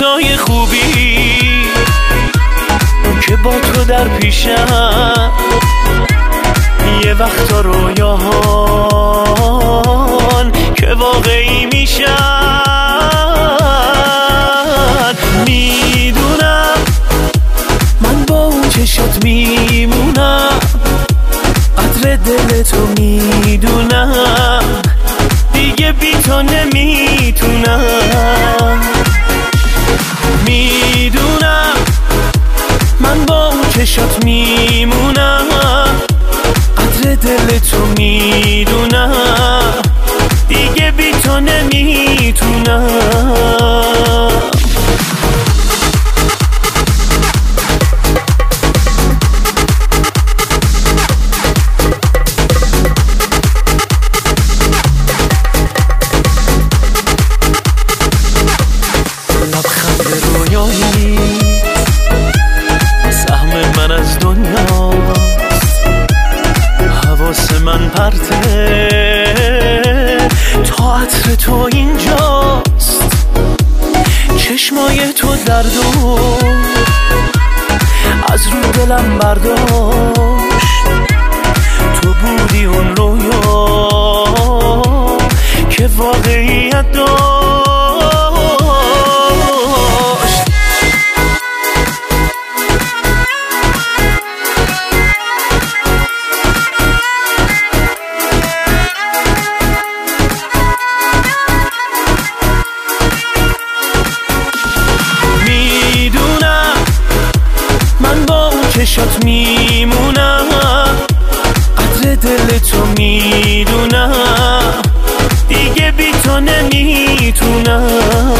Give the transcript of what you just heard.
روزای خوبی که با تو در پیشم، یه وقتا رویاهان که واقعی میشن. میدونم من با اون چشات میمونم، قدر دل تو میدونم، دیگه بی تو نمیتونم. میدونم من با اون چشات میمونم، قدر دل تو میدونم، دیگه بی تو نمیتونم. سهم من از دنیاست، حواس من پرته تا عطر تو اینجاست. چشمای تو دردو از رو دلم برداشت، تو بودی اون رویا که واقعیت داشت. چشات میمونم، قدر دل تو میدونم، دیگه بی تو نمیتونم.